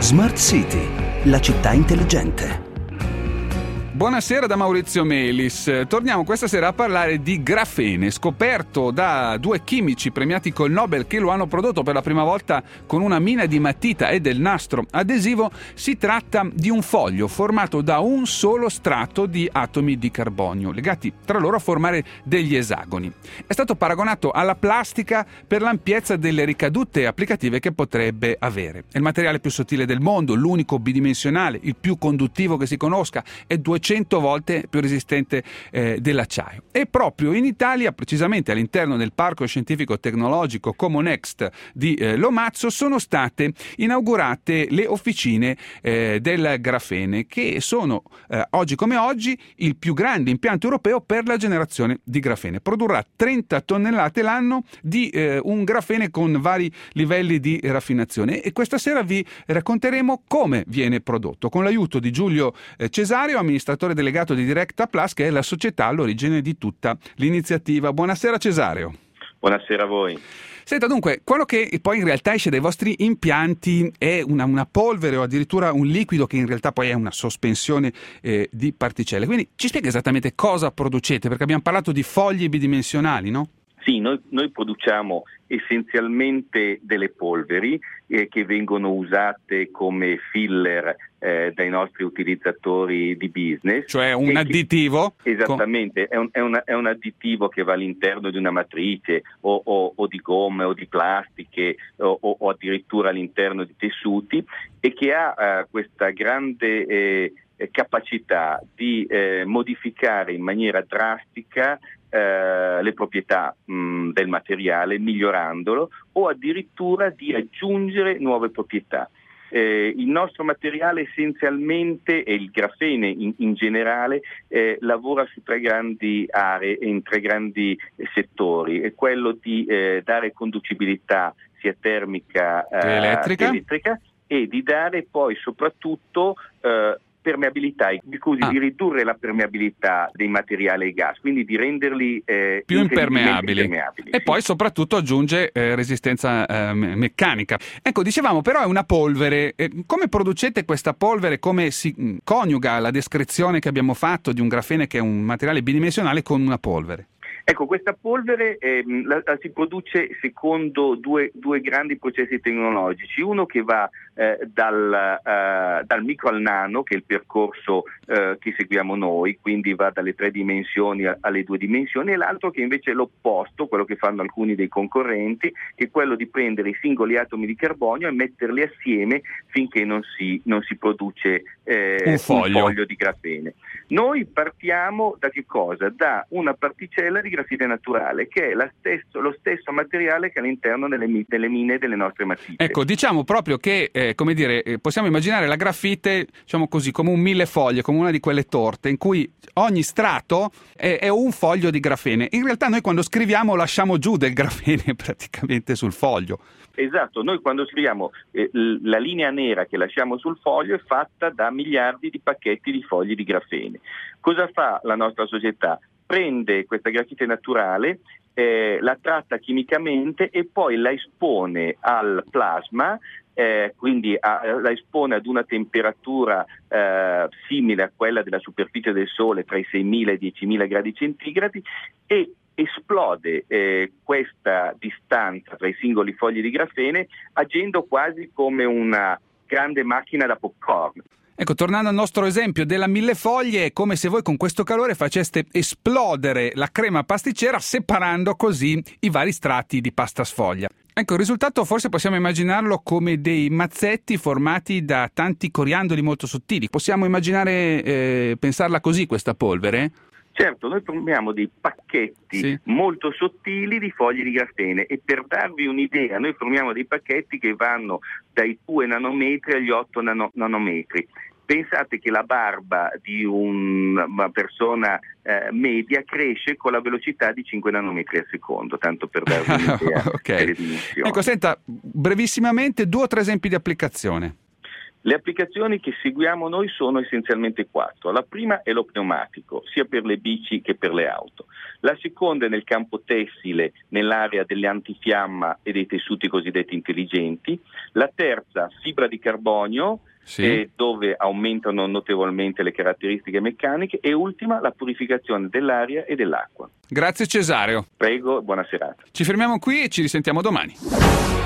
Smart City, la città intelligente. Buonasera da Maurizio Melis. Torniamo questa sera a parlare di grafene, scoperto da due chimici premiati col Nobel che lo hanno prodotto per la prima volta con una mina di matita e del nastro adesivo. Si tratta di un foglio formato da un solo strato di atomi di carbonio, legati tra loro a formare degli esagoni. È stato paragonato alla plastica per l'ampiezza delle ricadute applicative che potrebbe avere. È il materiale più sottile del mondo, l'unico bidimensionale, il più conduttivo che si conosca, è 200 volte più resistente dell'acciaio. E proprio in Italia, precisamente all'interno del Parco Scientifico Tecnologico Comonext di Lomazzo, sono state inaugurate le officine del grafene, che sono oggi come oggi il più grande impianto europeo per la generazione di grafene. Produrrà 30 tonnellate l'anno di un grafene con vari livelli di raffinazione, e questa sera vi racconteremo come viene prodotto con l'aiuto di Giulio Cesario, amministratore delegato di Directa Plus, che è la società all'origine di tutta l'iniziativa. Buonasera Cesario. Buonasera a voi. Senta, dunque, quello che poi in realtà esce dai vostri impianti è una polvere o addirittura un liquido che in realtà poi è una sospensione di particelle. Quindi ci spiega esattamente cosa producete, perché abbiamo parlato di fogli bidimensionali, no? Sì, noi produciamo essenzialmente delle polveri che vengono usate come filler dai nostri utilizzatori di business. Cioè un additivo? Esattamente, è un additivo che va all'interno di una matrice o di gomme o di plastiche o addirittura all'interno di tessuti, e che ha questa grande capacità di modificare in maniera drastica le proprietà del materiale, migliorandolo, o addirittura di aggiungere nuove proprietà. Il nostro materiale essenzialmente, e il grafene in generale, lavora su tre grandi aree e in tre grandi settori. È quello di dare conducibilità sia termica che elettrica, e di dare poi soprattutto permeabilità, di ridurre la permeabilità dei materiali ai gas, quindi di renderli più impermeabili. E sì. Poi soprattutto aggiunge resistenza meccanica. Ecco, dicevamo però è una polvere. Come producete questa polvere? Come si coniuga la descrizione che abbiamo fatto di un grafene, che è un materiale bidimensionale, con una polvere? Ecco, questa polvere la si produce secondo due grandi processi tecnologici. Uno che va dal micro al nano, che è il percorso che seguiamo noi, quindi va dalle 3 dimensioni alle 2 dimensioni, e l'altro che invece è l'opposto, quello che fanno alcuni dei concorrenti, che è quello di prendere i singoli atomi di carbonio e metterli assieme finché non si produce un foglio di grafene. Noi partiamo da che cosa? Da una particella di grafite naturale, che è lo stesso materiale che all'interno delle mine delle nostre matite. Ecco, diciamo proprio che possiamo immaginare la grafite, diciamo così, come un millefoglie, come una di quelle torte in cui ogni strato è un foglio di grafene. In realtà noi quando scriviamo lasciamo giù del grafene praticamente sul foglio. Esatto, noi quando scriviamo la linea nera che lasciamo sul foglio è fatta da miliardi di pacchetti di fogli di grafene. Cosa fa la nostra società? Prende questa grafite naturale, la tratta chimicamente e poi la espone al plasma, quindi la espone ad una temperatura simile a quella della superficie del Sole, tra i 6.000 e i 10.000 gradi centigradi, e esplode questa distanza tra i singoli fogli di grafene, agendo quasi come una grande macchina da popcorn. Ecco, tornando al nostro esempio della millefoglie, è come se voi con questo calore faceste esplodere la crema pasticcera, separando così i vari strati di pasta sfoglia. Ecco, il risultato forse possiamo immaginarlo come dei mazzetti formati da tanti coriandoli molto sottili. Possiamo immaginare, pensarla così, questa polvere? Certo, noi formiamo dei pacchetti molto sottili di fogli di grafene, e per darvi un'idea noi formiamo dei pacchetti che vanno dai 2 nanometri agli 8 nanometri. Pensate che la barba di una persona media cresce con la velocità di 5 nanometri al secondo, tanto per darvi un'idea delle dimensioni. Ecco, senta, brevissimamente 2 o 3 esempi di applicazione. Le applicazioni che seguiamo noi sono essenzialmente 4. La prima è lo pneumatico, sia per le bici che per le auto. La seconda è nel campo tessile, nell'area delle antifiamma e dei tessuti cosiddetti intelligenti. La terza, fibra di carbonio, dove aumentano notevolmente le caratteristiche meccaniche. E ultima, la purificazione dell'aria e dell'acqua. Grazie Cesareo. Prego, buona serata. Ci fermiamo qui e ci risentiamo domani.